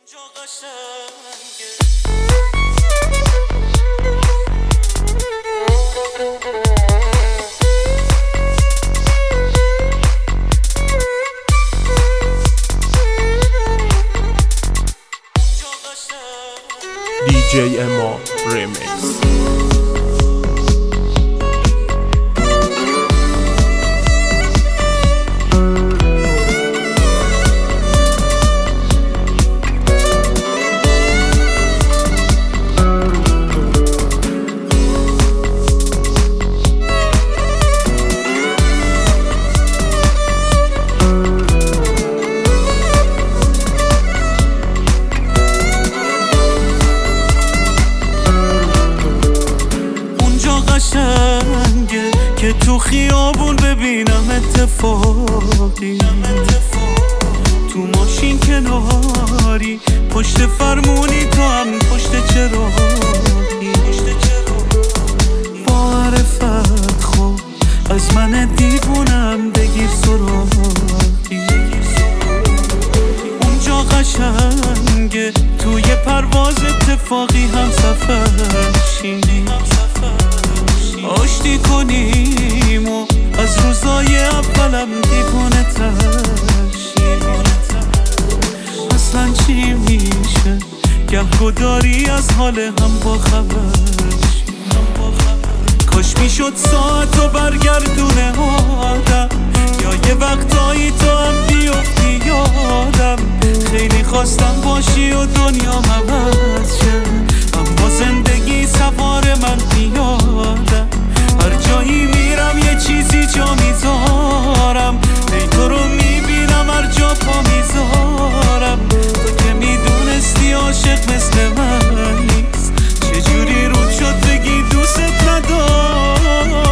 DJ Emo Remix. که تو خیابون ببینم اتفاقی، تو ماشین کناری، پشت فرمونی، تو هم پشت چراغی. با عرفت خوب از من دیوونم بگیر سراغی. اونجا قشنگه توی پرواز اتفاقی هم سفر شینی، آشتی کنیم و از روزای اولم دیوانه تشیم. اصلا چی میشه گه داری از حال هم با خبرشیم. کاش میشد ساعتو برگردونه آدم، یا یه وقتایی تو هم بیفتی یادم. خیلی خواستم باشی و دنیا عوض شه، اما زندگی سوار من میادم. هر جایی میرم یه چیزی جا میذارم، ای تو رو میبینم هر جا پا میذارم. تو که میدونستی عاشق مثل من نیست، چجوری رود شد بگی دوست ندارم.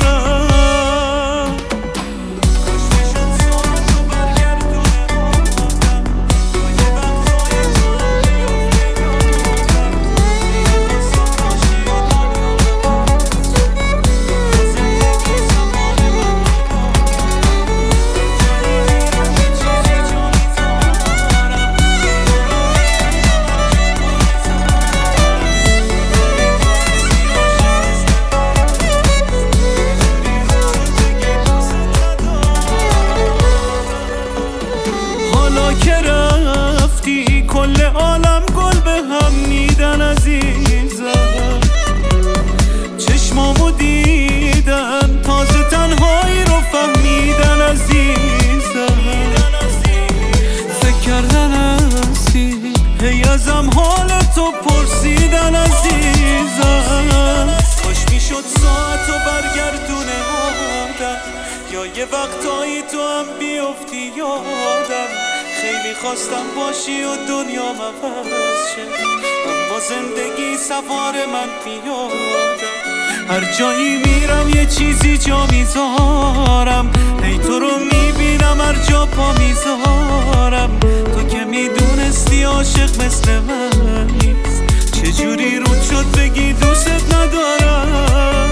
که رفتی کل عالم گل به هم میدن عزیزم. چشمامو دیدن تازه تنهایی رو فهمیدن عزیزم. فکر کردن هستی هی ازم حال تو پرسیدن عزیزم. کاش میشد ساعتو برگردونه آدم، یا یه وقتایی تو هم بیفتی یادم. خیلی خواستم باشی و دنیا عوض شه، اما زندگی سوار من میادم. هر جایی میرم یه چیزی جا میذارم، ای تو رو میبینم هر جا پا میذارم. تو که میدونستی عاشق مثل من نیست، چجوری رود شد بگی دوست ندارم.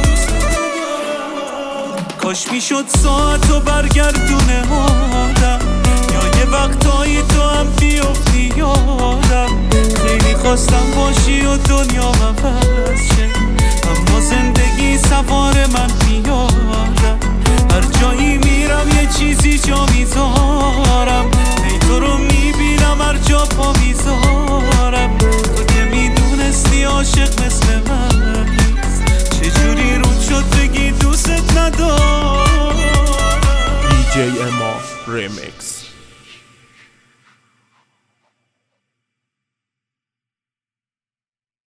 کاش میشد ساعتو برگردونه آدم، یا یه وقتایی تو هم بیفتی یادم. خیلی خواستم باشی و دنیا عوض شه، اما زندگی سوار من میادم. هر جایی میرم یه چیزی جا میذارم، ای تو رو میبینم هر جا پا میذارم. تو که میدونستی عاشق مثل من نیست، چجوری رود شد بگی دوست ندارم. DJ Emo Remix.